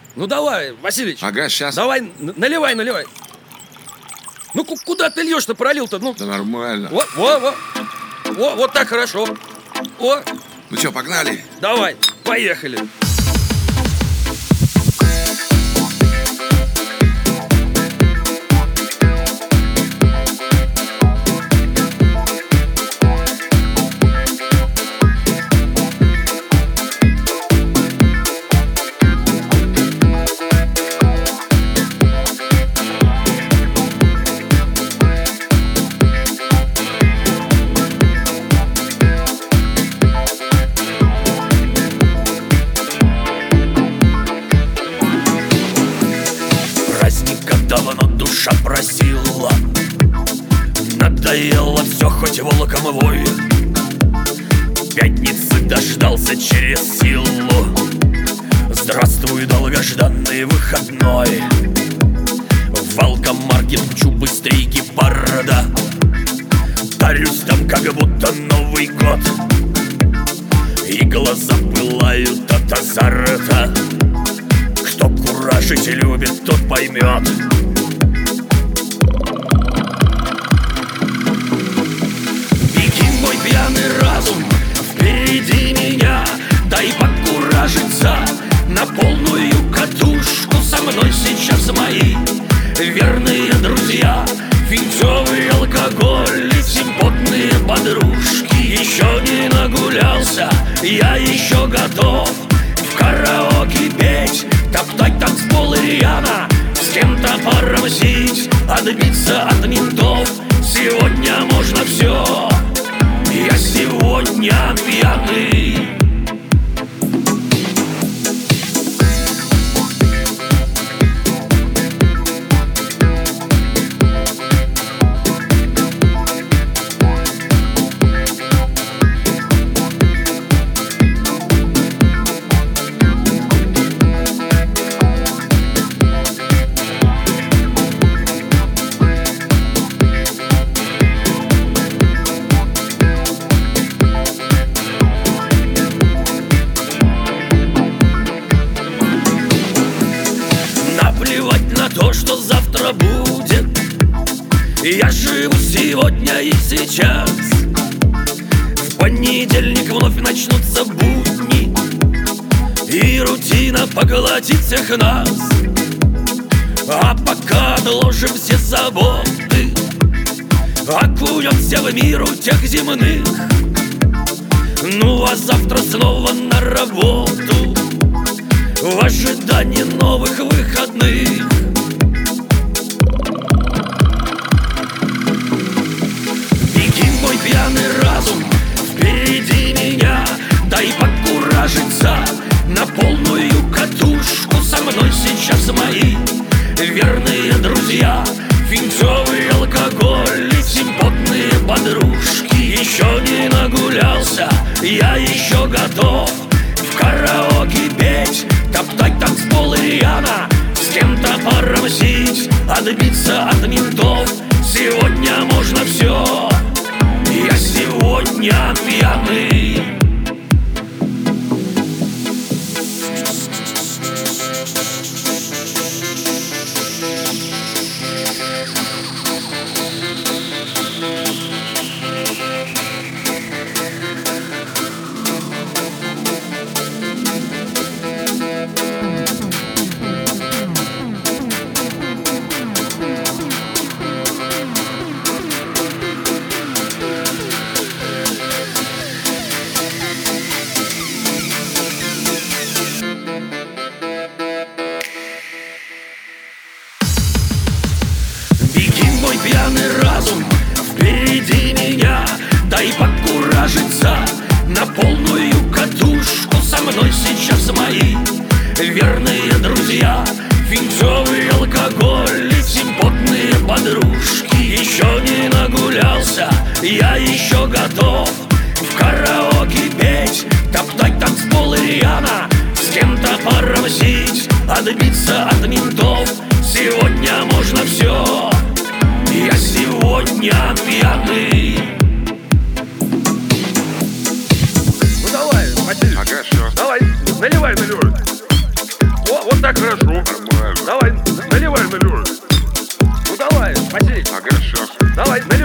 Ну давай, Васильевич. Ага, сейчас. Давай, наливай. Ну куда ты льешь-то, пролил-то? Ну, Да нормально. Вот так хорошо. О, Ну что, погнали? давай, поехали. Давно душа просила, надоело все, хоть волком вой. Пятницы дождался через силу. Здравствуй, долгожданный выходной. В алкомаркет мчу быстрей гепарда. Дарюсь там, как будто Новый год. И глаза пылают от азарта. Кто куражить любит, тот поймет. Беги, мой пьяный разум, впереди меня. Дай покуражиться на полную катушку. Со мной сейчас мои верные друзья, винтовый алкоголь и симпотные подружки. Еще не нагулялся, я еще готов в караоке петь, топтать танцпол и рьяно, с кем-то порамсить, отбиться от ментов. Сегодня можно все, я сегодня пьяный. Наплевать на то, что завтра будет. Я живу сегодня и сейчас. В понедельник вновь начнутся будни, и рутина поглотит всех нас. А пока отложим все заботы, окунемся в мир утех земных. Ну а завтра снова на работу, в ожидании новых выходных. Беги, мой пьяный разум, впереди меня. Дай покуражиться на полную катушку. Со мной сейчас мои верные друзья, винтовый алкоголь и симпотные подружки. Еще не нагулялся, я еще готов в караоке петь, топтать танцпол и рьяно, с кем-то порамсить, отбиться от ментов. Сегодня можно все, я сегодня пьяный. Мой пьяный разум, впереди меня. Дай покуражиться на полную катушку. Со мной сейчас мои верные друзья, винтовый алкоголь и симпотные подружки. Еще не нагулялся, я еще готов в караоке петь, топтать танцпол и рьяно, с кем-то порамсить, отбиться от ментов. Сегодня можно все, я сегодня пьяный. Ну давай, Васильевич. Ага, все. Давай, наливай. Вот так хорошо. Давай, налей.